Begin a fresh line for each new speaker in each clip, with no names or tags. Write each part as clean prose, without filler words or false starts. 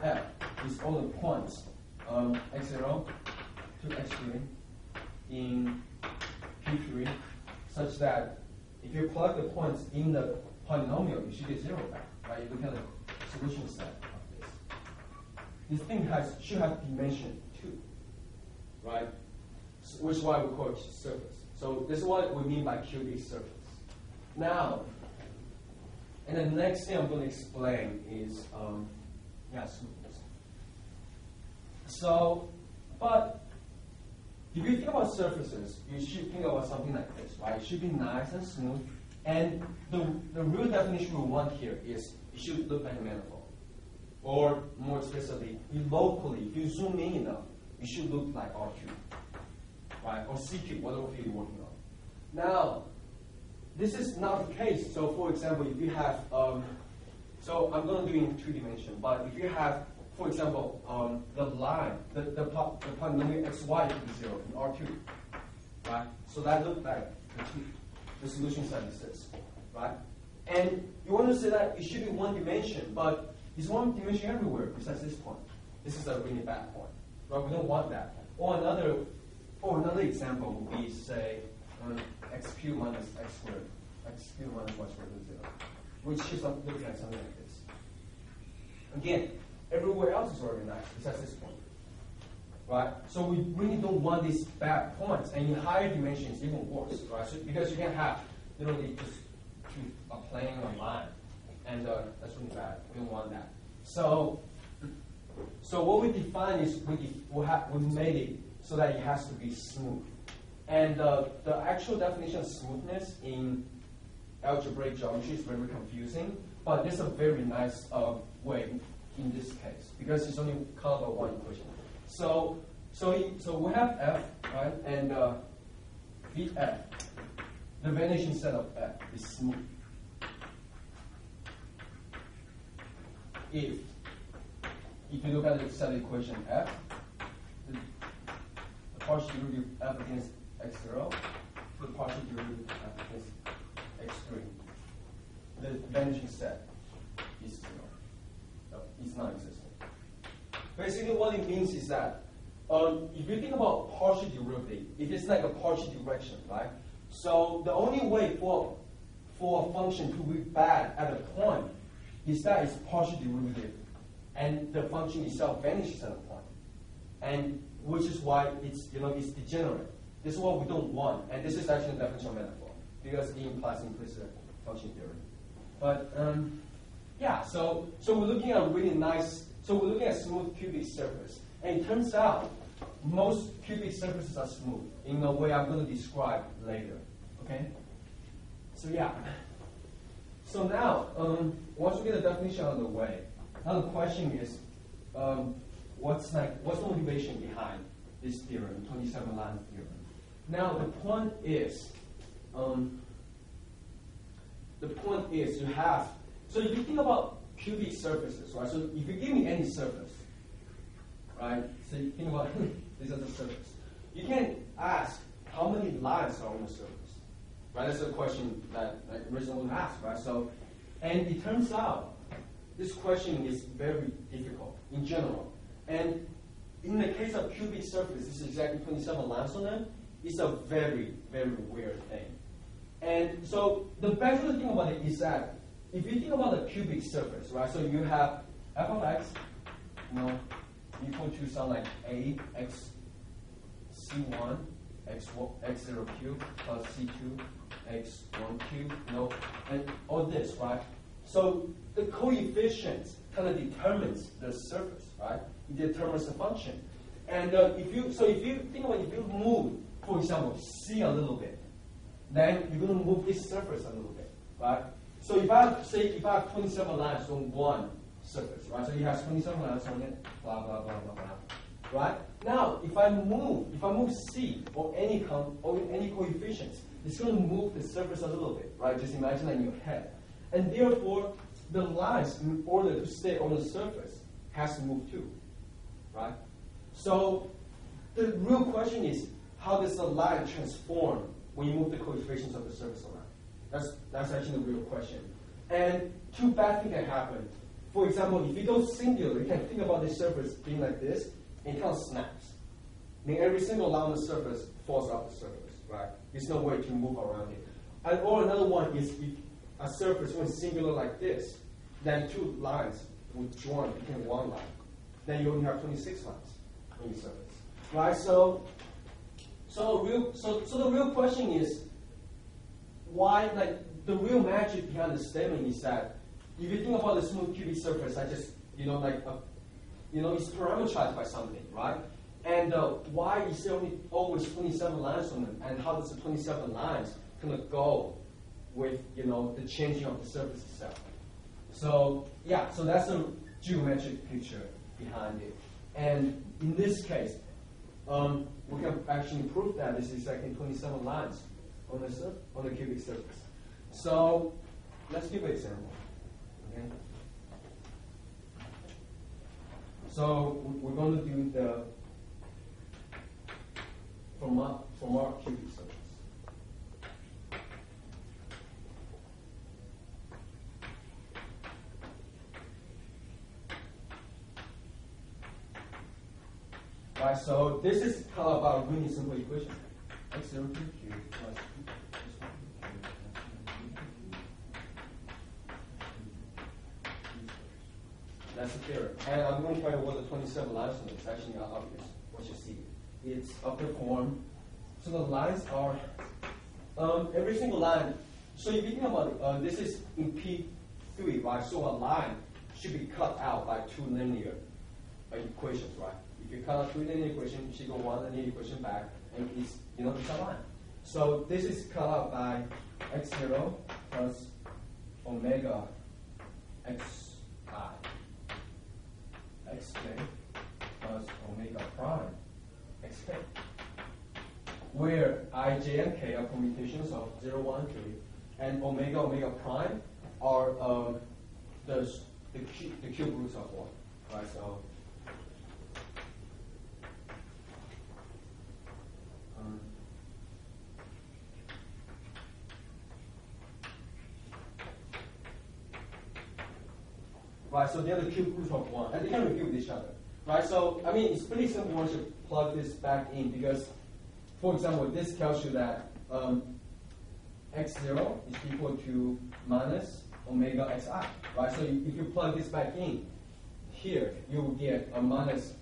F is all the points x0 to x3 in P3, such that if you plug the points in the polynomial, you should get 0 back, right? You look at the solution set of this. This thing should have dimension 2, right? So, which is why we call it surface. So this is what we mean by cubic surface. Now, and the next thing I'm going to explain is smoothness. So, but if you think about surfaces, you should think about something like this, right? It should be nice and smooth. And the real definition we want here is it should look like a manifold. Or more explicitly, locally, if you zoom in enough, it should look like R cube, right? Or C cube, whatever field you're working on. Now, this is not the case. So, for example, if you have, so I'm going to do it in 2 dimensions, but if you have, for example, the line, the polynomial xy equals 0 in R2, right? So that looks like the solution set is this, right? And you want to say that it should be 1 dimension, but it's 1 dimension everywhere besides this point. This is a really bad point, right? We don't want that. Or another example would be, say, x cubed minus x squared, x cubed minus y squared is 0, which is looking like something like this. Again, everywhere else is organized besides this point, right? So we really don't want these bad points, and in higher dimensions, even worse, right? So, because you can have literally just a plane or line, and that's really bad. We don't want that. So what we define is we made it so that it has to be smooth. And the actual definition of smoothness in algebraic geometry is very confusing, but there's a very nice way in this case, because it's only called by 1 equation. So we have F, right, and Vf, the vanishing set of F is smooth if you look at the set equation F, the partial derivative F against x0, the partial derivative F against x3, the vanishing set is 0. It's non-existent. Basically, what it means is that if you think about partial derivative, it is like a partial direction, right? So the only way for a function to be bad at a point is that it's partial derivative, and the function itself vanishes at a point, and which is why it's degenerate. This is what we don't want, and this is actually the definition of manifold because it implies implicit function theory. But yeah, so we're looking at a really nice. So we're looking at smooth cubic surface, and it turns out most cubic surfaces are smooth in a way I'm going to describe later. Okay. So yeah. So now, once we get the definition out of the way, now the question is, what's the motivation behind this theorem, 27 line theorem? Now the point is you have. So if you think about cubic surfaces, right? So if you give me any surface, right? So you think about this as a surface. You can ask how many lines are on the surface, right? That's a question that originally was asked, right? So, and it turns out this question is very difficult in general. And in the case of cubic surface, this is exactly 27 lines on them. It's a very, very weird thing. And so the best way to think about it is that if you think about a cubic surface, right? So you have f of x, equal to something like a x c1 x0 cubed plus c2 x1 cubed, and all this, right? So the coefficients kind of determines the surface, right? It determines the function. And if you think about it, if you move, for example, c a little bit, then you're going to move this surface a little bit, right? So if I have 27 lines on one surface, right? So you have 27 lines on it, blah blah blah blah blah, right? Now if I move c or any coefficients, it's going to move the surface a little bit, right? Just imagine that in your head, and therefore the lines, in order to stay on the surface, has to move too, right? So the real question is, how does the line transform when you move the coefficients of the surface around? That's actually the real question. And two bad things can happen. for example, if you go singular, you can think about the surface being like this, and it kind of snaps. Then every single line on the surface falls off the surface, right? There's no way to move around it. And or another one is if a surface went singular like this, then two lines would join become one line. Then you only have 26 lines on your surface, right? So the real question is why? Like the real magic behind the statement is that if you think about the smooth cubic surface, I just it's parameterized by something, right? And why is there only always 27 lines on them? And how does the 27 lines kind of go with the changing of the surface itself? So yeah, so that's the geometric picture behind it. And in this case, we can actually prove that this is exactly 27 lines on the cubic surface. So let's give an example. Okay. So we're going to do the from our cubic surface. Right, so this is kind of a really simple equation. X0 cube plus that's the theorem. And I'm going to try to what the 27 lines on it. It's actually not obvious what you see. It's of the form. So the lines are every single line. So if you think about it, this is in P3, right? So a line should be cut out by two linear equations, right? If you cut out two linear equations, you should go one linear equation back, and it's it's a line. So this is cut out by x0 plus omega xi xk plus omega prime xk, where I, j, and k are permutations of 0, 1, 3, and omega prime are the cube roots of 1, right? So right, so they're the cube roots of 1, and they can repeat with each other, right? So, I mean, it's pretty simple once you plug this back in, because, for example, this tells you that x0 is equal to minus omega xi, right? So if you plug this back in here, you will get a minus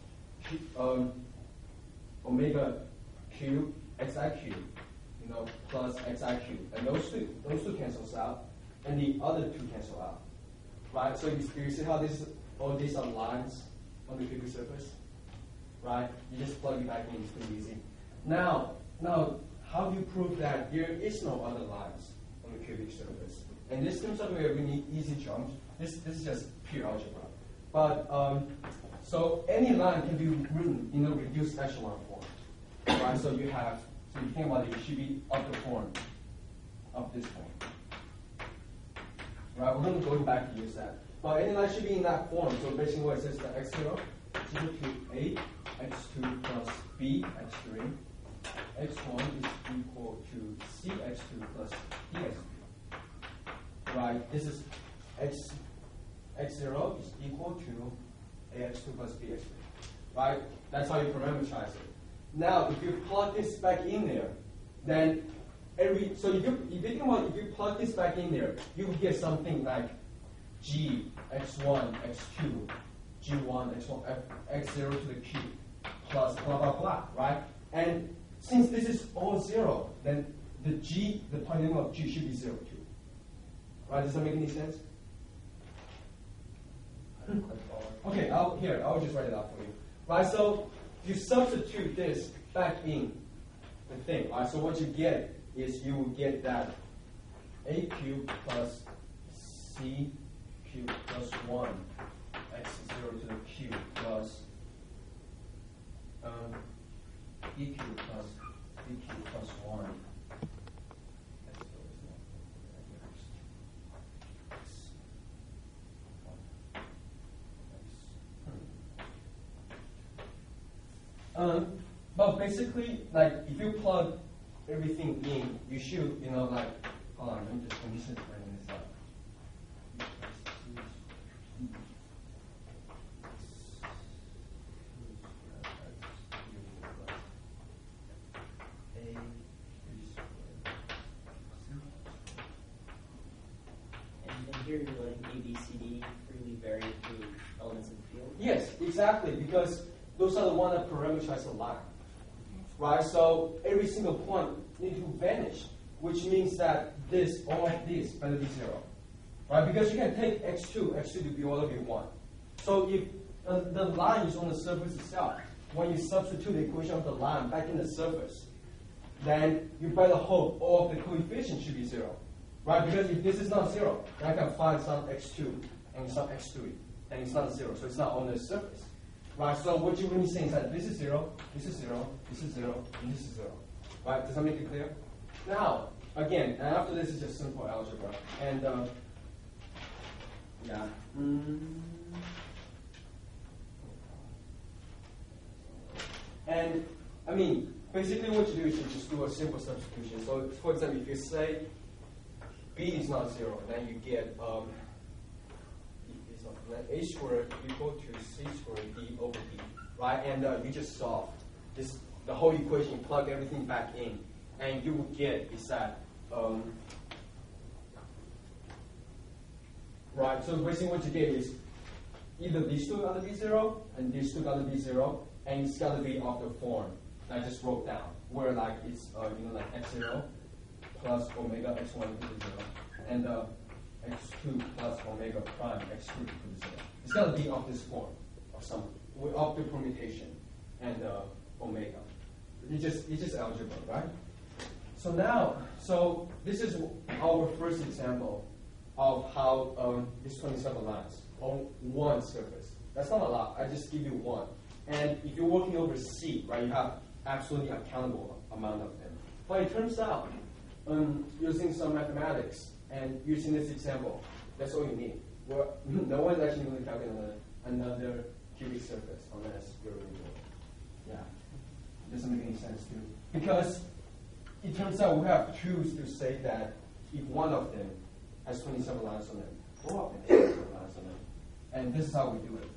omega cube xi cube, plus xi cube, and those two cancels out, and the other two cancel out. Right, so you see how all these are lines on the cubic surface, right? You just plug it back in, it's pretty easy. Now, how do you prove that there is no other lines on the cubic surface? And this seems like a really easy jump. This is just pure algebra. But so any line can be written in a reduced echelon form, right? So you think about it, it should be of the form of this form. Right, we're going to go back to use that. But any line should be in that form. So basically what it says is that x0 is equal to a x2 plus b x3. x1 is equal to c x2 plus d x3. Right, this is x0 is equal to ax2 plus bx3. Right, that's how you parameterize it. Now, if you plug this back in there, then so if you plug this back in there, you will get something like g x1 x2 g1 x1 x0 to the cube plus blah blah blah, right? And since this is all 0, then the polynomial of g should be 0 too. Right? Does that make any sense? Okay, I'll just write it out for you. Right? So you substitute this back in the thing. Right? So what you get is you will get that a cubed plus c cubed plus 1 x0 to the cube plus e cubed plus b cubed plus 1 but basically, like, if you plug everything in, you should, hold on, let me just writing this up.
here you're letting A, B, C, D freely vary through elements in the field?
Yes, exactly, because those are the ones that parameterize the line. Right? So every single point needs to vanish, which means that this, all of this, better be 0. Right? Because you can take x2 to be all of it 1. So if the line is on the surface itself, when you substitute the equation of the line back in the surface, then you better hope all of the coefficients should be 0. Right? Because if this is not 0, then I can find some x2 and some x3, and it's not 0, so it's not on the surface. Right? So what you're really saying is that this is 0, this is 0, this is 0, and this is 0. Right? Does that make it clear? Now, again, and after this is just simple algebra. And yeah. And I mean, basically what you do is you just do a simple substitution. So for example, if you say B is not 0, then you get A squared equal to C squared D over D, right? And you just solve this, the whole equation, plug everything back in, and you will get is that, right? So basically what you get is either these two are going to be 0, and these two are going to be 0, and it's got to be of the form that I just wrote down, where like it's like x0 plus omega x1 equal to 0, and x2 plus omega prime x2 equal to 0. It's got to be of this form, of some of the permutation and omega. It's just algebra, right? So now, so this is our first example of how this 27 lines on one surface. That's not a lot. I just give you one. And if you're working over C, right, you have absolutely uncountable amount of them. But it turns out, using some mathematics and using this example, that's all you need. Well, no one's actually going to calculate another cubic surface unless you're really good. Yeah, it doesn't make any sense too. Because it turns out we have truths to say that if one of them has 27 lines on them, all of them has 27 lines on them. And this is how we do it.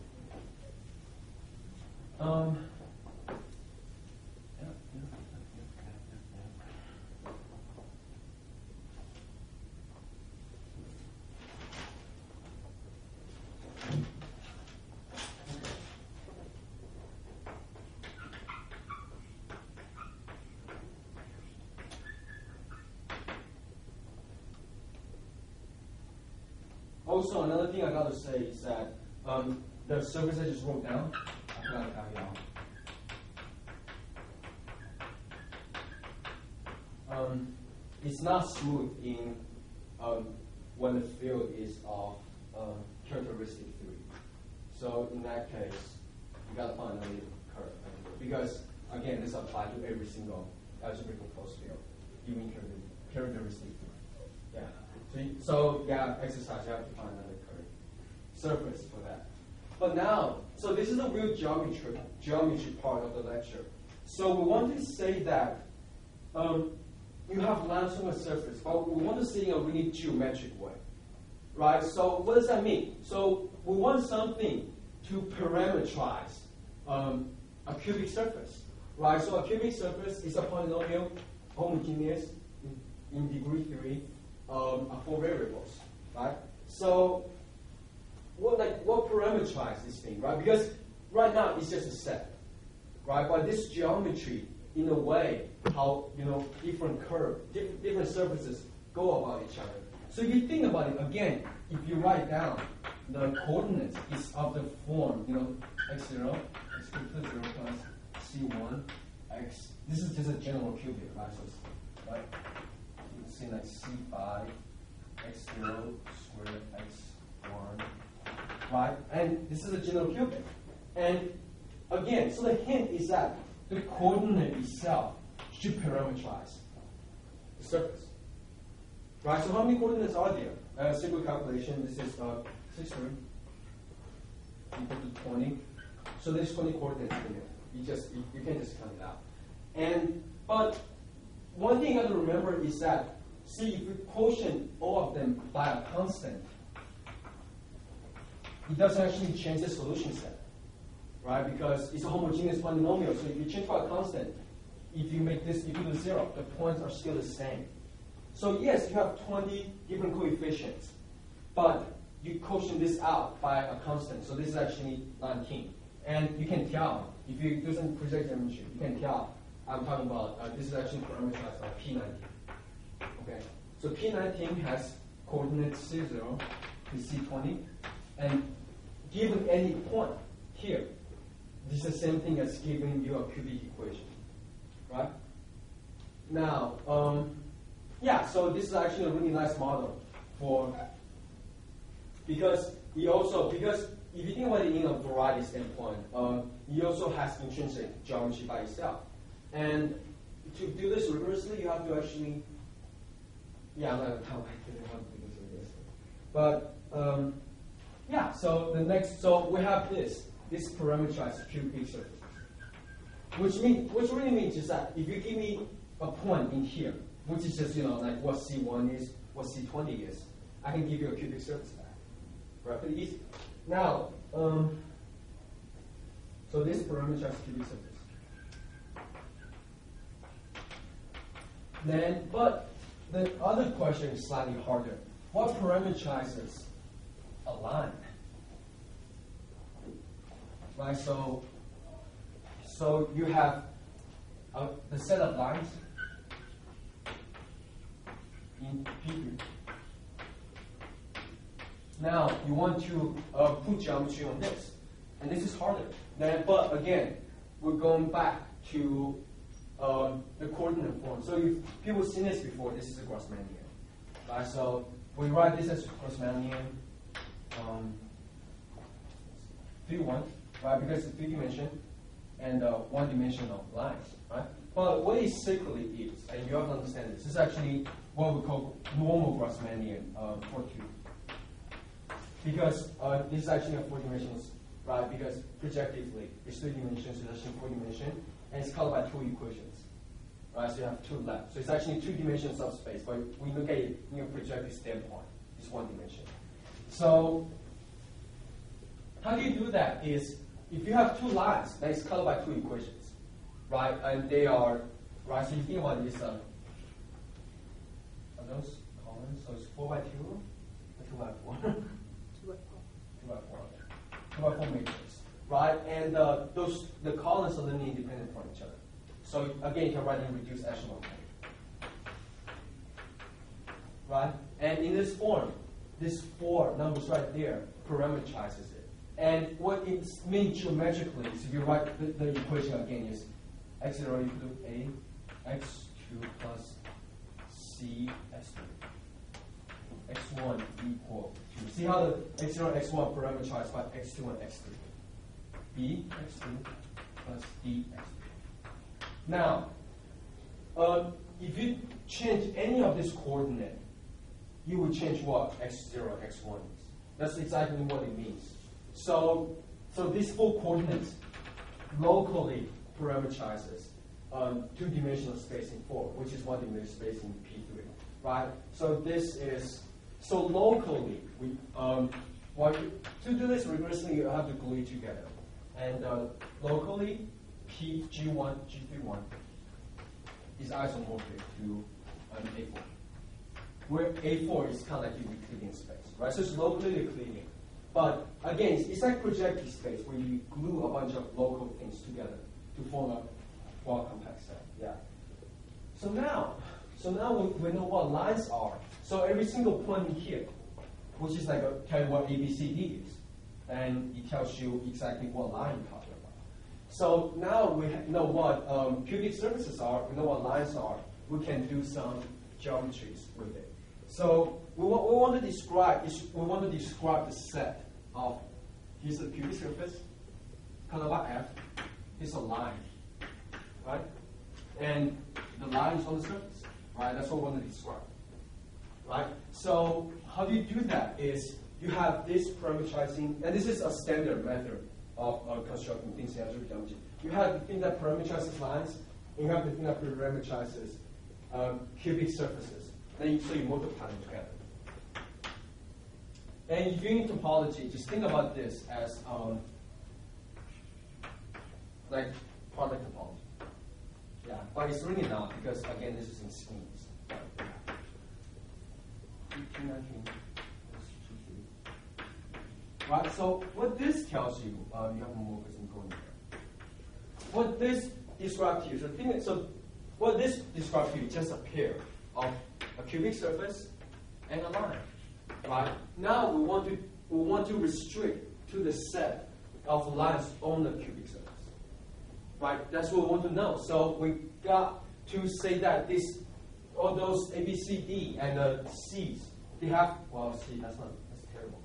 Also, another thing I got to say is that the surface I just wrote down, I forgot to copy out. It's not smooth in when the field is of characteristic 3. So in that case, you got to find another curve. Because, again, this applies to every single algebraic closed field, even characteristic 3. Yeah. So yeah, exercise, you have to find another curve surface for that. But now, so this is the real geometry part of the lecture. So we want to say that you have lines on a surface, but we want to see in a really geometric way, right? So what does that mean? So we want something to parameterize a cubic surface, right? So a cubic surface is a polynomial, homogeneous in degree 3. 4 variables, right? So, what parameterize this thing, right? Because right now it's just a set, right? But this geometry, in a way, how different different surfaces go about each other. So if you think about it again, if you write down the coordinates is of the form, x0, x equal to 0 plus c1, x. This is just a general cubic, right? So, right. Say like C5, x0 squared x1, right? And this is a general cubic. And again, so the hint is that the coordinate itself should parameterize the surface, right? So how many coordinates are there? Simple calculation. This is 6 equal to 20. So there's 20 coordinates in there. You can just count it out. But one thing you have to remember is that, see, if you quotient all of them by a constant, it doesn't actually change the solution set, right? Because it's a homogeneous polynomial. So if you change by a constant, if you make this equal to 0, the points are still the same. So yes, you have 20 different coefficients, but you quotient this out by a constant. So this is actually 19. And you can tell, if you do some project geometry, you can tell I'm talking about, this is actually parameterized by P19. Okay, so P19 has coordinates C0 to C20, and given any point here, this is the same thing as giving you a cubic equation, right? Now, yeah, so this is actually a really nice model for, because if you think about it in a variety standpoint, it also has intrinsic geometry by itself. And to do this rigorously, you have to actually, yeah, I'm not going to tell you how to do this rigorously. But, yeah, so we have this parameterized cubic surface. Which really means is that if you give me a point in here, which is just, like what C1 is, what C20 is, I can give you a cubic surface back. Right, pretty easy. Now, so this parameterized cubic surface. Then, but the other question is slightly harder. What parameterizes a line? Right, so you have the set of lines in P3. Now you want to put geometry on this, and this is harder. But again, we're going back to the coordinate form. So if people have seen this before, this is a Grassmannian. Right? So we write this as Grassmannian 3-1, right? Because it's 3-dimension and 1-dimensional lines, right? But what it secretly is, and you have to understand this is actually what we call normal Grassmannian for cube. Because this is actually a 4 dimensions, right? Because projectively, it's 3 dimensions, it's actually 4 dimension, and it's colored by 2 equations, right? So you have 2 left. So it's actually 2 dimension subspace, but we look at it in a projective standpoint, it's 1 dimension. So how do you do that? Is if you have 2 lines that is colored by 2 equations, right? And they are, right? So you think about this, are those columns? So it's 4 by 2 or 2 by 4? 2 by 4 matrix, right? And the columns are linearly independent from each other. So again, you can write in reduced echelon form, right? And in this form, this 4 numbers right there parameterizes it. And what it means geometrically is if you write the equation again is x0 equal to a x2 plus c s3. x1 equal to, see how the x0 and x1 parameterized by x2 and x3. b x2 plus d x3. Now, if you change any of this coordinate, you would change what x0 and x1 is. That's exactly what it means. So these 4 coordinates locally parameterizes 2-dimensional space in 4, which is 1-dimensional space in P3, right? So this is, so locally, to do this rigorously, you have to glue it together. And locally, G1, G31 is isomorphic to A4, where A4 is kind of like Euclidean space, right? So it's locally Euclidean. But again, it's like projective space where you glue a bunch of local things together to form a well-compact set. Yeah. So now we know what lines are. So every single point in here, which is like tell you what ABCD is, and it tells you exactly what line you're talking about. So now we know what cubic surfaces are. We know what lines are. We can do some geometries with it. So we want to describe the set of, here's the cubic surface, colored by F. Here's a line, right? And the line is on the surface, right? That's what we want to describe, right? So how do you do that? Is you have this parameterizing, and this is a standard method of constructing things in algebraic geometry. You have the thing that parameterizes lines, and you have the thing that parameterizes cubic surfaces. So you multiply them together. And if you're in topology, just think about this as like product topology. Yeah, but it's really not because again, this is in schemes. Right, so what this tells you, you have homomorphism going there. What this describes to you, so what this describes to you is just a pair of a cubic surface and a line. Right? Now we want to restrict to the set of lines on the cubic surface. Right? That's what we want to know. So we got to say that all those A, B, C, D, and the C's, they have, well, C, that's terrible.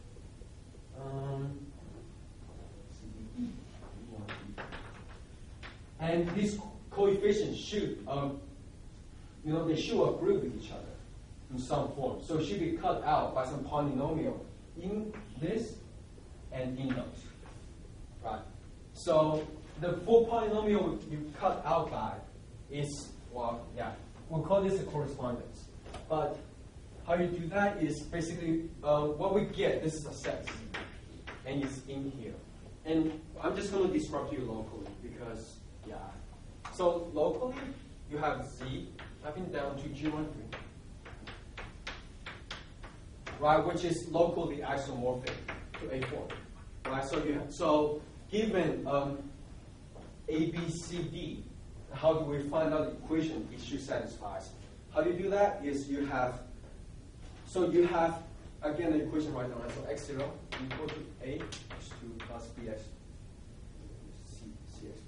C, D, E. And these coefficients should, they should agree with each other in some form. So it should be cut out by some polynomial in this and in those. Right? So the full polynomial you cut out by is, we'll call this a correspondence. But how you do that is basically what we get, this is a set, and it's in here. And I'm just going to describe to you locally because, So locally, you have Z tapping down to G13, right, which is locally isomorphic to A4. Right, so given A, B, C, D, how do we find out the equation it should satisfy? How do you do that? Is you have again the equation right now. So x0 equal to A x2 plus bx cx.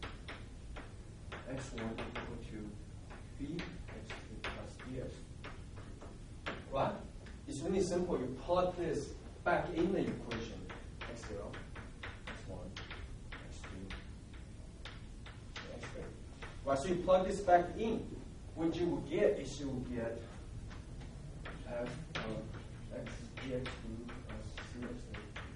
x1 equal to b x2 plus dx. Right? It's really simple. You plug this back in the equation. x0, x1, x2, x3. Right, so you plug this back in. What you will get is you will get f of x dx2 plus cx3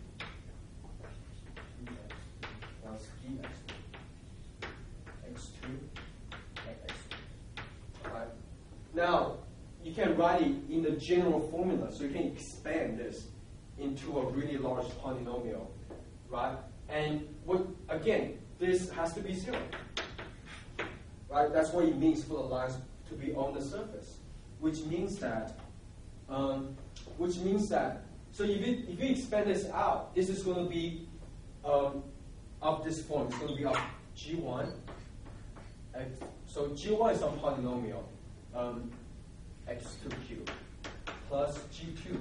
plus dx2 x2 and x3. Right? Now, you can write it in the general formula, so you can expand this into a really large polynomial, right? And again, this has to be 0, right? That's what it means for the lines to be on the surface, which means that, so if you expand this out, this is going to be of this form. It's going to be of G1. So G1 is a polynomial. X2 cubed plus G2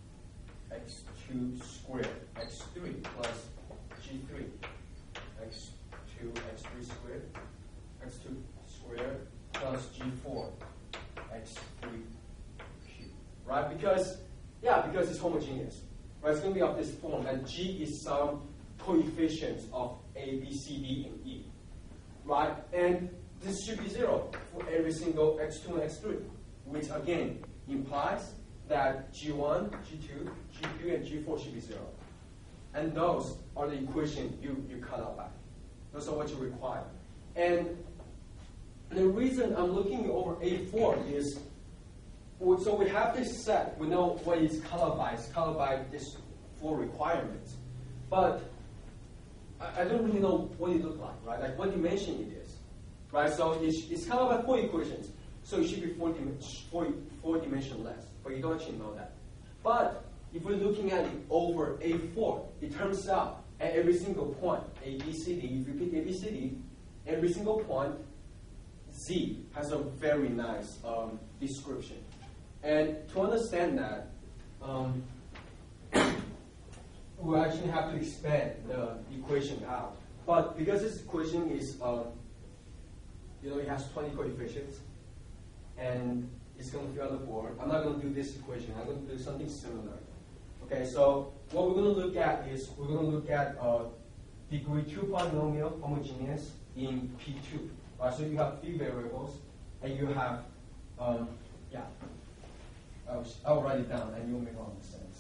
x2 squared x3 plus G3 x2 x3 squared x2 squared plus G4 x3 cubed. Right? Because it's homogeneous. Right? It's going to be of this form, and G is some coefficients of A, B, C, D, and E. Right? And this should be 0 for every single x2 and x3. Which again implies that G1, G2, G3, and G4 should be 0. And those are the equations you cut out by. Those are what you require. And the reason I'm looking over A4 is, so we have this set, we know what it's colored by. It's colored by these 4 requirements. But I don't really know what it looks like, right? Like what dimension it is, right? So it's colored by 4 equations. So it should be 4 dimension less, but you don't actually know that. But if we're looking at it over A4, it turns out at every single point, A, B, C, D, if you pick A, B, C, D, every single point, Z has a very nice description. And to understand that, we actually have to expand the equation out. But because this equation is, it has 20 coefficients, and it's going to fill out the board. I'm not going to do this equation. I'm going to do something similar. Okay, so what we're going to look at is we're going to look at degree 2 polynomial homogeneous in P2. Right, so you have 3 variables, and you have, I'll write it down, and you'll make a lot of sense.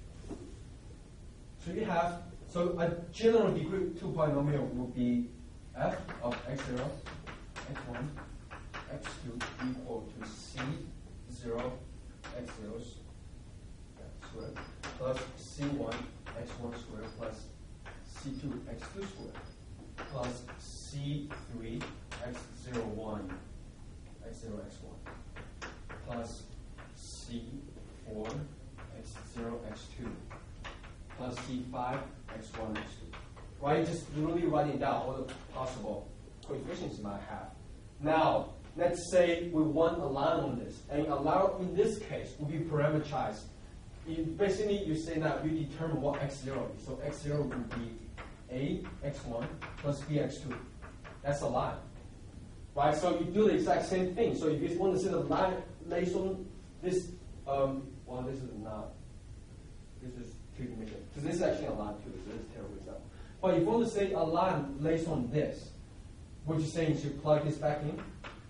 So you have, so a general degree 2 polynomial will be f of x0, x1, x2 equal to c0 x0 squared plus c1 x1 squared plus c2 x2 squared plus c3 x01 x0 x1 plus c4 x0 x2 plus C5 x1 x2. Right? Just literally writing down all the possible coefficients you might have. Now, let's say we want a line on this, and a line in this case will be parameterized. Basically, you say that you determine what x0 is. So x0 will be a x1 plus b x2. That's a line. Right? So you do the exact same thing. So if you want to say the line lays on this, well, this is not. This is two-dimensional. So this is actually a line too. So this is a terrible example. But if you want to say a line lays on this, what you're saying is you plug this back in.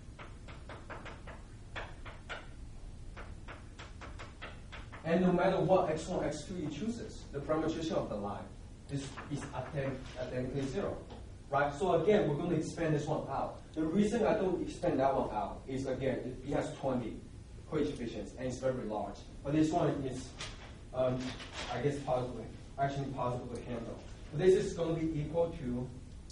And no matter what x1, x2 you chooses, the parameterization of the line is identically 0. Right? So again, we're going to expand this one out. The reason I don't expand that one out is, again, it has 20 coefficients and it's very large. But this one is, I guess, possible to handle. So this is going to be equal to,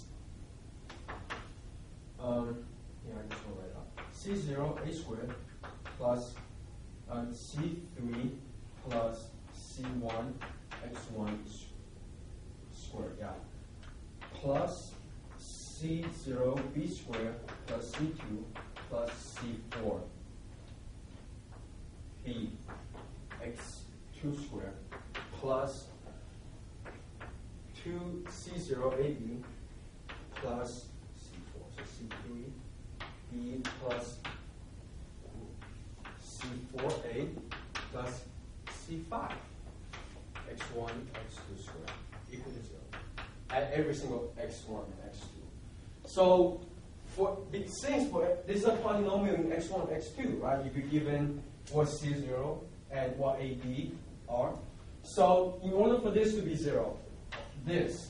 I just will write it up. C0 a squared plus C3 plus C1 x1 squared, plus C0 b squared plus C2 plus C4 b x2 squared plus 2C0 ab plus C4, so C3 b plus C4a plus C5 x1 x2 squared equal to 0 at every single x1 and x2. So since this is a polynomial in x1 and x2, right? If you're given what C0 and what AB are. So in order for this to be 0, this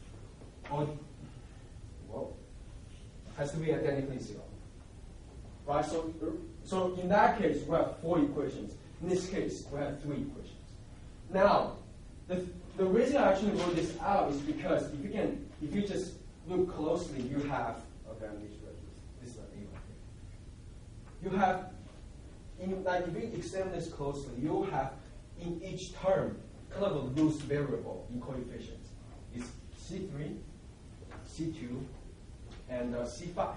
has to be identically 0. Right? So in that case, we have 4 equations. In this case, we have 3 equations. Now, the reason I actually wrote this out is because if you just look closely, you have, okay, I'm just write this is an A right here. You have, if you examine this closely, you'll have in each term kind of a loose variable in coefficients. It's C3, C2, and C5.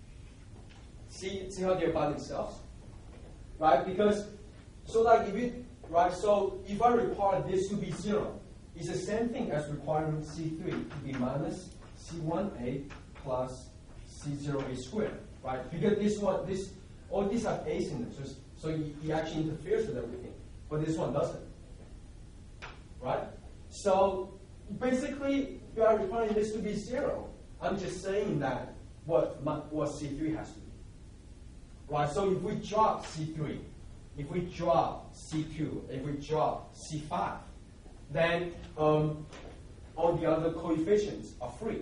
See how they're by themselves, right? Because so if I require this to be 0, it's the same thing as requiring C3 to be minus C1a plus C0a squared, right? Because all these have a's in them, so it actually interferes with everything, but this one doesn't, right? So basically, you are requiring this to be 0. I'm just saying that what C3 has to be. Right, so if we drop C3, if we drop C2, if we drop C5, then all the other coefficients are free.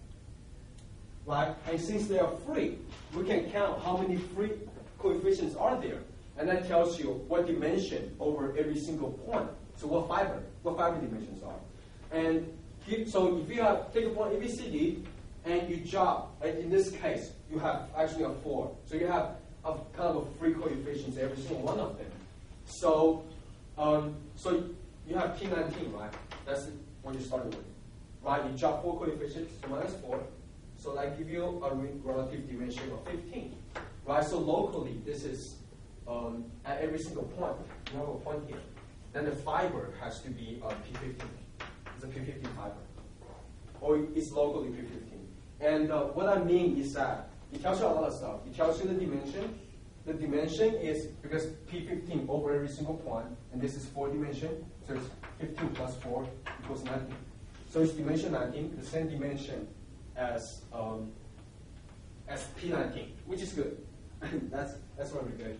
Right? And since they are free, we can count how many free coefficients are there. And that tells you what dimension over every single point. So what fiber dimensions are. And so if you take a point ABCD and you drop, in this case, you have actually a 4. So you have kind of a free coefficients every single one of them. So you have P19, right? That's what you started with, right? You drop 4 coefficients, so minus 4. So that gives you a relative dimension of 15, right? So locally, this is at every single point. You have a point here. Then the fiber has to be P15. It's a P15 fiber, or it's locally P15. And what I mean is that it tells you a lot of stuff. It tells you the dimension. The dimension is because P15 over every single point, and this is 4 dimension, so it's 15 plus 4 equals 19. So it's dimension 19, the same dimension as P19, which is good. that's very good.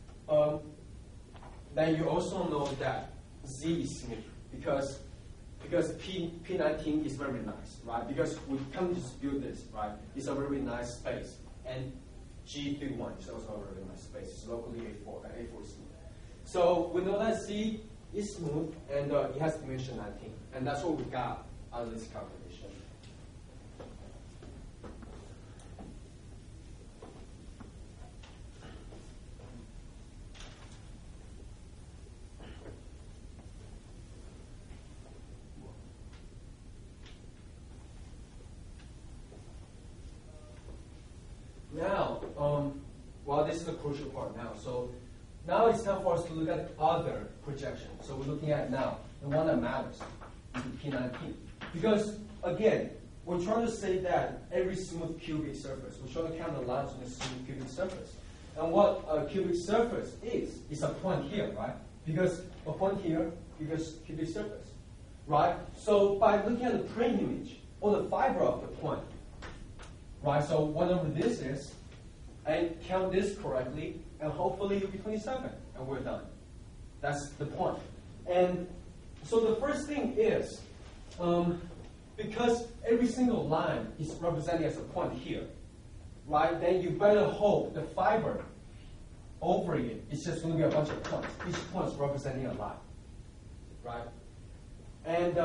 Then you also know that Z is symmetric because P19 is very nice, right? Because we can't dispute this, right? It's a very nice space. And G31 is also a very nice space. It's locally A4 is smooth. So we know that Z is smooth and it has dimension 19. And that's what we got out of this calculation. crucial part now. So now it's time for us to look at other projections. So we're looking at now the one that matters is the P19. Because again, we're trying to say that every smooth cubic surface, we're trying to count the lines on a smooth cubic surface. And what a cubic surface is a point here, right? Because a point here equals cubic surface, right? So by looking at the plane image or the fiber of the point, right? So whatever this is, and count this correctly, and hopefully it'll be 27, and we're done. That's the point. And so the first thing is, because every single line is represented as a point here, right? Then you better hope the fiber over it is just going to be a bunch of points. Each point is representing a line, right? And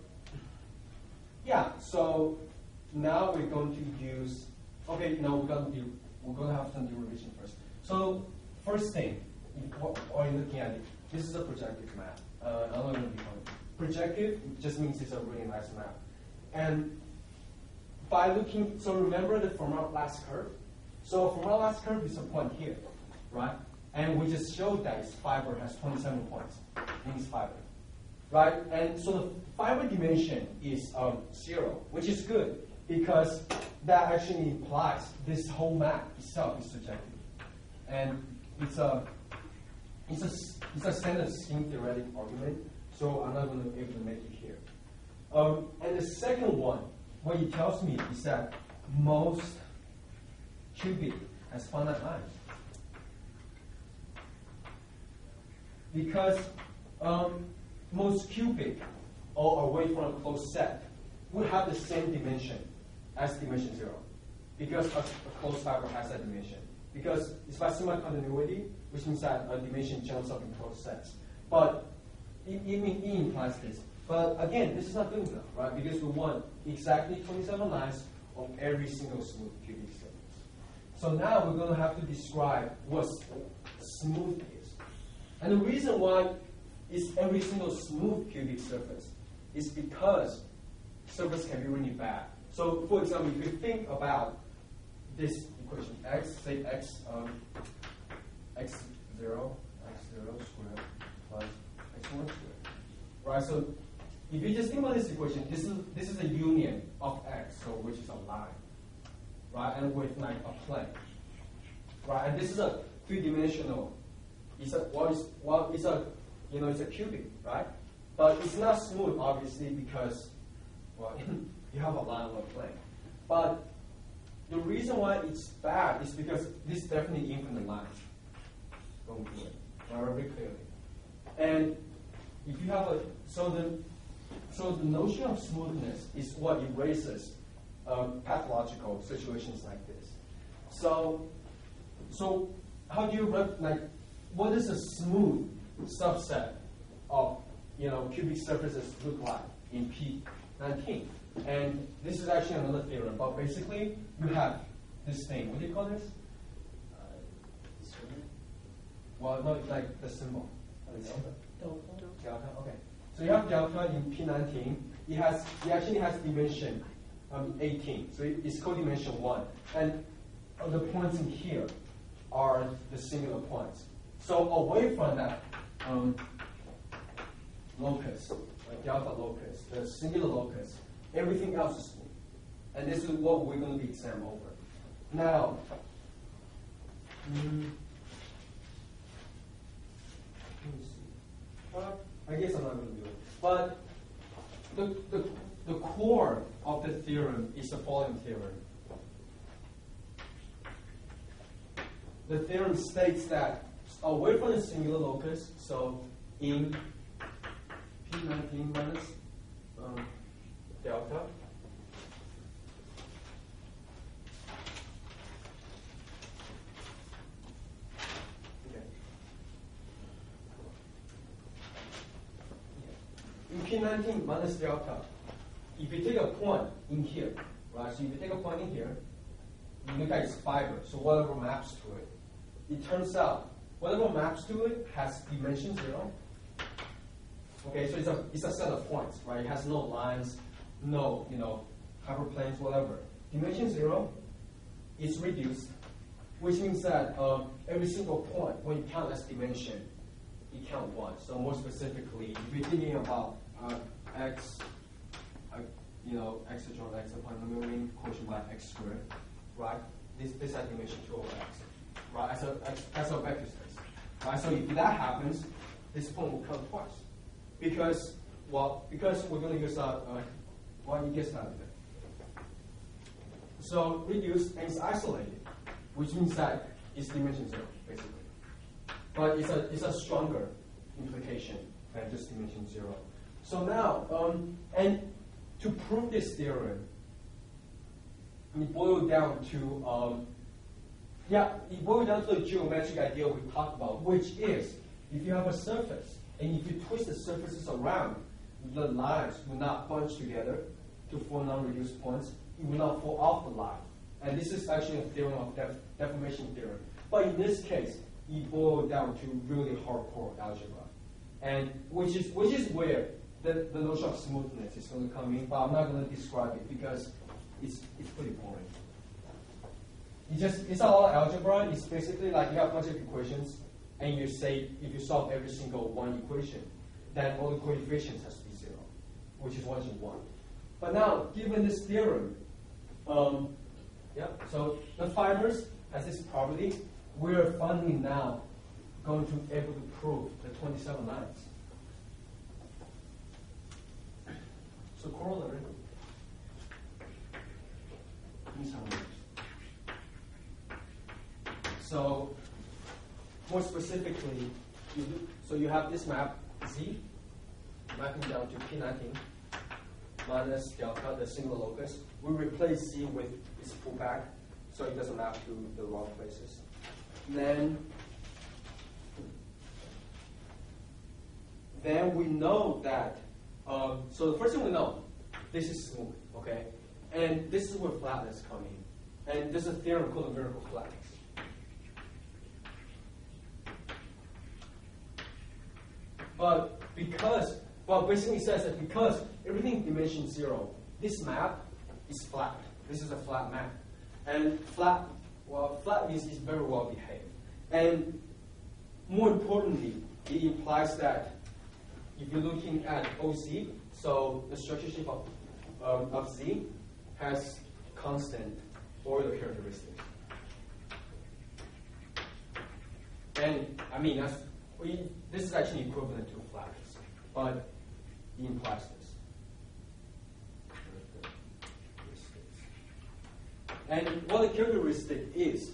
yeah, so now we're going to use. Okay, no, we're going to have some revision first. So first thing, what are you looking at? It? This is a projective map. I'm not going to be funny. Projective just means it's a really nice map. And by looking, so remember the from our last curve. So from our last curve is a point here, right? And we just showed that its fiber has 27 points in its fiber, right? And so the fiber dimension is 0, which is good because that actually implies this whole map itself is subjective, and it's a standard scheme theoretic argument. So I'm not going to be able to make it here. And the second one, what it tells me is that most cubic has finite lines. Because most cubic or away from a closed set would have the same dimension as dimension 0. Because a closed fiber has that dimension. Because it's by semi-continuity, which means that a dimension jumps up in closed sets. But it implies this. But again, this is not good enough, right? Because we want exactly 27 lines on every single smooth cubic surface. So now we're going to have to describe what smooth is. And the reason why it's every single smooth cubic surface is because surface can be really bad. So for example, if you think about this equation, x, say x, x0 squared plus x1 squared, right? So if you just think about this equation, this is a union of x, so which is a line, right? And with like a plane, right? And this is a three-dimensional. It's a cubic, right? But it's not smooth, obviously, because well, you have a line on a plane. But the reason why it's bad is because this definitely infinite lines going through it, very clearly. And if you have so the notion of smoothness is what erases pathological situations like this. So how do you what does a smooth subset of cubic surfaces look like in P19? And this is actually another theorem, but basically you have this thing. What do you call this? Well, no, it's like the symbol. Delta. Okay. So you have delta in P19. It actually has dimension 18. So it's codimension 1. And the points in here are the singular points. So away from that locus, delta locus, the singular locus, everything else is smooth. And this is what we're going to be examining over. Now, let me see. I guess I'm not going to do it. But the core of the theorem is the following theorem. The theorem states that away from the singular locus, so in P19 minus delta, in P19 minus delta, if you take a point in here, right? So if you take a point in here, you look at its fiber, so whatever maps to it. It turns out whatever maps to it has dimension 0. Okay, so it's a set of points, right? It has no lines, no hyperplanes, whatever. Dimension 0, it's reduced. which means that every single point, when you count as dimension, you count 1. So more specifically, if you're thinking about x, x adjoint x upon the ring quotient by x squared, right? This has dimension 2 over x, right? As a vector space, right? So if that happens, this point will count twice, because we're going to use you guessed that. So reduced and it's isolated, which means that it's dimension 0, basically. But it's a stronger implication than just dimension 0. So now, and to prove this theorem, we boil down to the geometric idea we talked about, which is if you have a surface and if you twist the surfaces around, the lines will not bunch together to form non-reduced points. It will not fall off the line. And this is actually a theorem of deformation theorem. But in this case, it boils down to really hardcore algebra, and which is where the notion of smoothness is going to come in. But I'm not going to describe it because it's pretty boring. It's a lot of algebra. It's basically like you have a bunch of equations, and you say if you solve every single one equation, then all the coefficients has to be 0, which is 1 to 1. But now, given this theorem, so the fibers has this property. We're finally now going to be able to prove the 27 lines. So corollary. So more specifically, you have this map Z mapping down to P19 minus delta, the single locus. We replace Z with this pullback, so it doesn't map to the wrong places. Then we know that, so the first thing we know, this is smooth, okay? And this is where flatness comes in. And there's a theorem called empirical flatness. But basically it says that because everything in dimension 0, this map is flat. This is a flat map. And flat means it's very well behaved. And more importantly, it implies that if you're looking at OZ, so the structure shape of Z has constant Euler characteristics. And I mean, this is actually equivalent to flatness, but it implies this. And what the characteristic is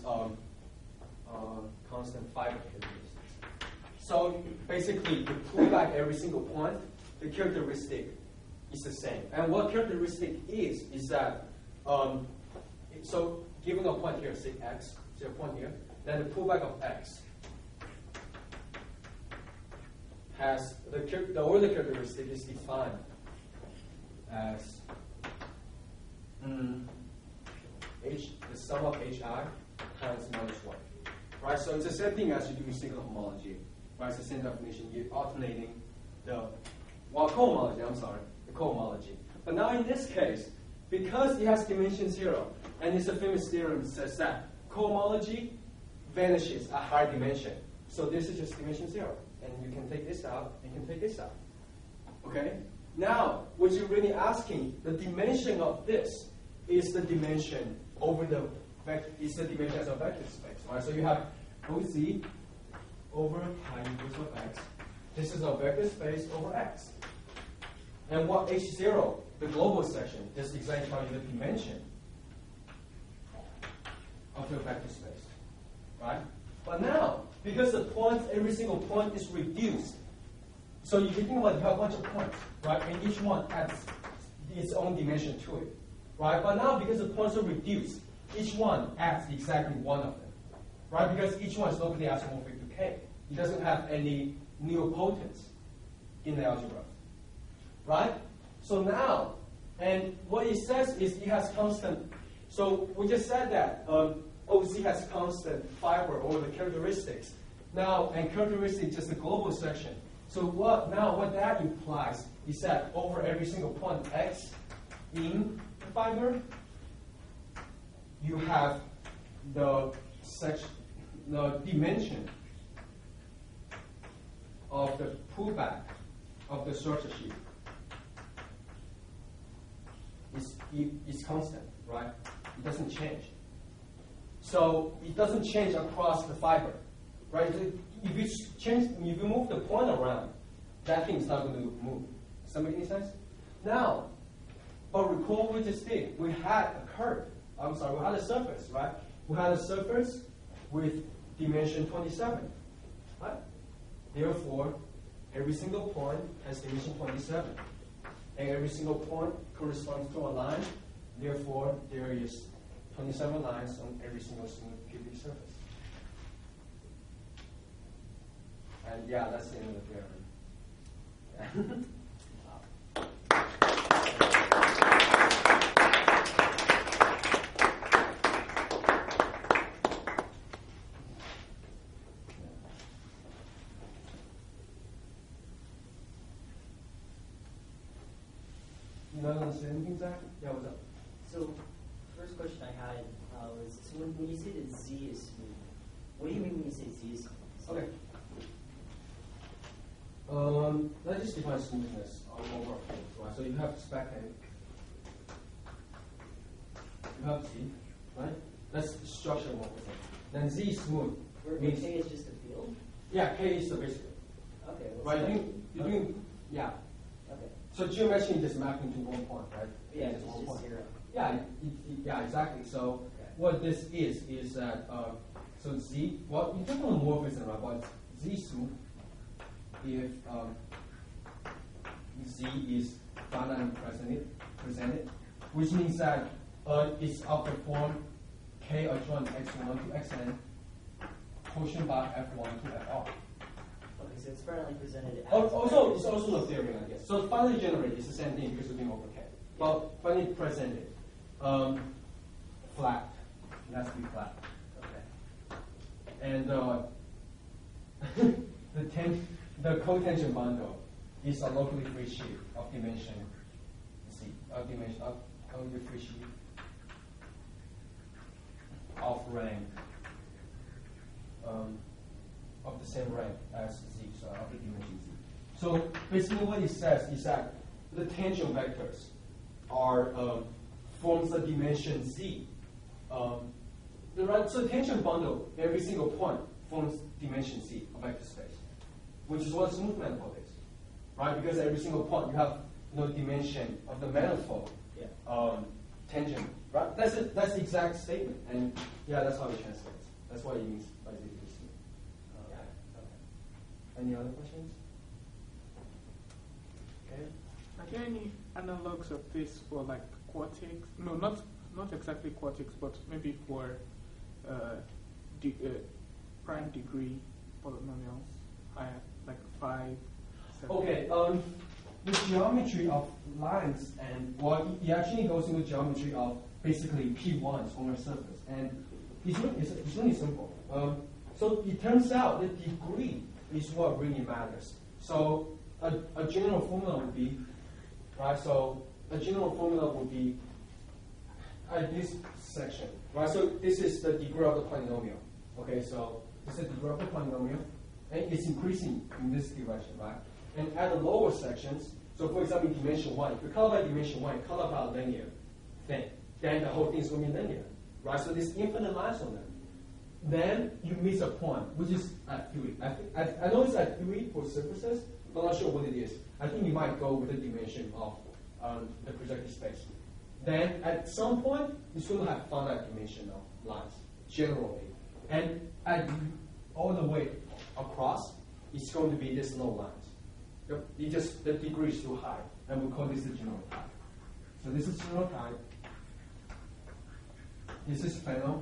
constant fiber characteristics. So basically, you pull back every single point, the characteristic is the same. And what characteristic is that, so given a point here, say x, say a point here, then the pullback of x has the Euler characteristic is defined as the sum of hi times minus 1. Right? So it's the same thing as you do in signal homology. Right? It's the same definition. You're alternating the cohomology. But now in this case, because it has dimension 0, and it's a famous theorem that says that cohomology vanishes at higher dimension. So this is just dimension 0. And you can take this out, and you can take this out. Okay? Now, what you're really asking, the dimension of this is the dimension over the vector, is the dimension as a vector space. Right? So you have OZ over pi inverse of x. This is a vector space over x. And what H0, the global section, is exactly telling you the dimension of the vector space. Right? But now, because the points, every single point is reduced, so you can think about you have a bunch of points, right? And each one adds its own dimension to it, right? But now, because the points are reduced, each one adds exactly one of them, right? Because each one is locally isomorphic to K. It doesn't have any nilpotence in the algebra, right? So now, and what it says is it has constant. So we just said that OZ has constant fiber over the characteristics. Now, and characteristic is just the global section. So what that implies is that over every single point x in the fiber, you have the the dimension of the pullback of the structure sheet is constant, right? It doesn't change. So it doesn't change across the fiber, right? If you move the point around, that thing is not going to move. Does that make any sense? Now, but recall we just did. We had a surface, right? We had a surface with dimension 27, right? Therefore, every single point has dimension 27. And every single point corresponds to a line. Therefore, there is 27 lines on every single smooth cubic surface. And yeah, that's the end of the theorem. Yeah. You not understand anything, Zach? Yeah, what's up?
So, first question I had was, so when you say that Z is smooth, what do you mean when you say Z is smooth?
Okay. Let's just define smoothness over a field, right? So you have spec A, you have Z, right? That's structure one with it. Then Z is smooth.
Where
means
K is just a field?
Yeah, K is the basic.
Okay.
Right? You're doing, yeah.
Okay.
So geometry is just mapping to one point, right?
Yeah,
it's
it's
one
just
point.
zero.
Yeah, yeah, exactly. So what this is that so Z, well, you talk about morphism, right? But Z smooth if Z is finitely presented, which means that it's of the form K adjoint x1 to xn, quotient by f1 to fr.
Okay, so it's finitely presented as
It's also a theory, I guess. So finally generated is the same thing because we're doing over K. But finally presented, flat. It has to be flat.
Okay.
And the cotangent bundle is a locally free sheet of dimension Z, locally free sheet of rank, of the same rank as Z, so of the dimension Z. So basically what it says is that the tangent vectors are forms the dimension Z. So the tangent bundle, every single point forms dimension Z, a vector space, which is what smooth manifold is, right? Because every single point you have dimension of the manifold tangent, right? That's the exact statement, and yeah, that's how it translates. That's what it means by Z equals smooth.
Okay. Okay.
Any other questions? Okay.
Are there any analogs of this for like quartics? No, not exactly quartics, but maybe for prime degree polynomials, higher, like 5, 7.
Okay. The geometry of lines and it actually goes into geometry of basically P1s on a surface, and it's really simple. So it turns out the degree is what really matters. So a general formula would be, right? So a general formula would be this section, right? So this is the degree of the polynomial. Okay, so this is the degree of the polynomial, and it's increasing in this direction, right? And at the lower sections, so for example, in dimension 1, if you color by dimension 1, you color by a linear thing, then the whole thing is going to be linear, right? So there's infinite lines on them. Then you miss a point, which is at 3. I know it's at 3 for surfaces, but I'm not sure what it is. I think you might go with the dimension of the projected space. Then at some point, you still have finite dimensional lines, generally. And all the way across, it's going to be these no lines. The degree is too high, and we call this the general type. So this is general type. This is Fano.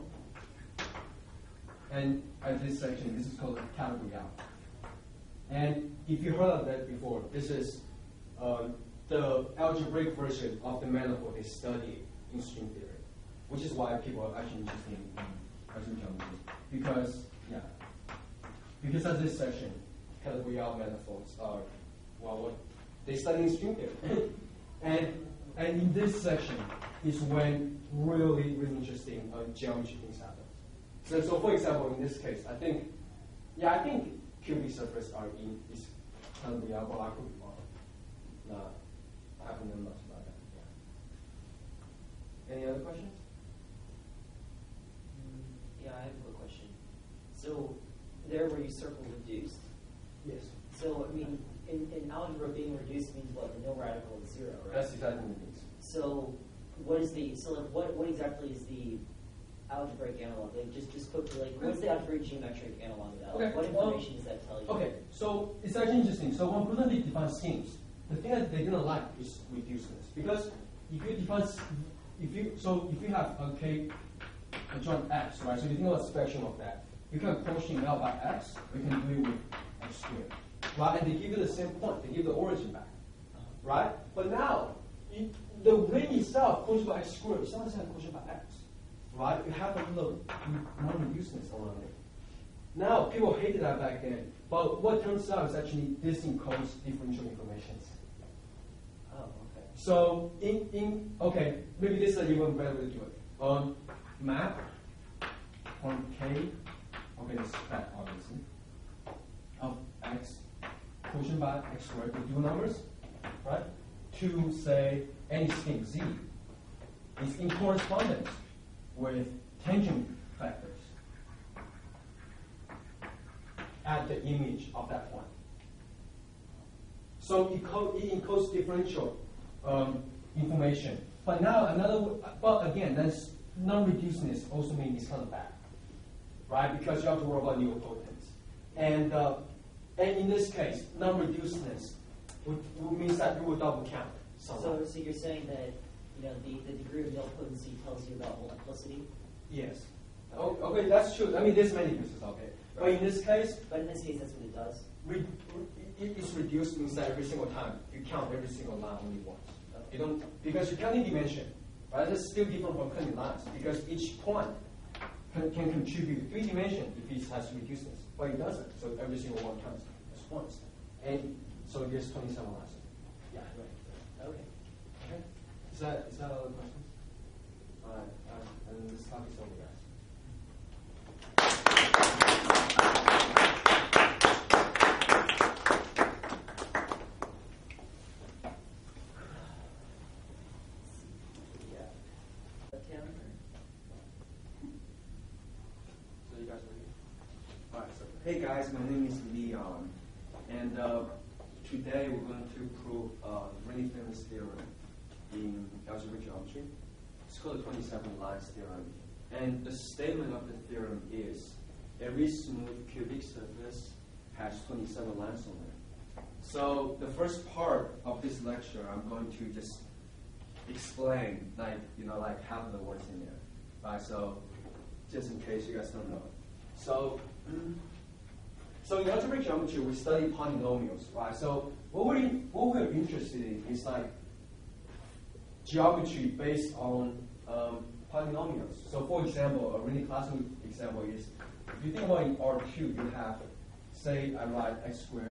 And at this section, this is called category out. And if you heard of that before, this is the algebraic version of the manifold they study in string theory, which is why people are actually interested in Cartesian geometry. Because at this section, category out manifolds are what they study in string theory. and in this section is when really, really interesting geometry things happen. So for example, in this case, I think cubic surface are is kind of reliable. I could be wrong. I haven't known much about that. Yeah. Any other questions?
Yeah, I have a question. So there where you circle reduced.
Yes.
So I mean, in algebra, being reduced means what? The no radical is 0, right?
That's exactly what it means.
So what exactly is the algebraic analog? Like just quickly, like what's the algebraic geometric analog of that?
Okay,
What information does that tell you?
Okay, so it's actually interesting. So when Grothendieck defines schemes, the thing that they didn't like is reducedness. Because if you have a joint x, right? So you think about the spectrum of that. You can quotient out by x, we can do it with x squared. Right? And they give you the same point, they give the origin back. Right? But now the ring itself quotient by x squared, it's not the same quotient by x. Right? You have a little non-reducedness around it. Now, people hated that back then, but what turns out is actually this encodes differential informations.
Oh, okay.
So, maybe this is an even better way to do it. Map on K, this is fact obviously, of x quotient by x squared with dual numbers, right? To say any scheme Z is in correspondence with tangent factors at the image of that point. So it encodes differential information. But now but again, that's non-reducedness also means it's kind of bad, right? Because you have to worry about nilpotence. And in this case, non-reducedness means that you will double count.
So you're saying that the degree of nilpotency tells you about multiplicity?
Yes. Okay, that's true. I mean, there's many uses of it. But in this case,
that's what it does.
It's reduced means that every single time you count every single line only once. You don't, because you count in dimension, right? That's still different from counting lines because each point can contribute 3 dimensions if it has reducedness, but it doesn't. So every single one counts as once, and so there's 27 lines. Yeah, right.
Okay.
Okay. Is that all the questions? All right. And this talk is over, guys. Hey guys, my name is Leon, and today we're going to prove a really famous theorem in algebraic geometry. It's called the 27 lines theorem. And the statement of the theorem is every smooth cubic surface has 27 lines on it. So the first part of this lecture, I'm going to just explain, like half of the words in there, right? So just in case you guys don't know. So in algebraic geometry, we study polynomials, right? So what we're interested in is like geometry based on polynomials. So for example, a really classic example is if you think about in R2, you have, say, I write x squared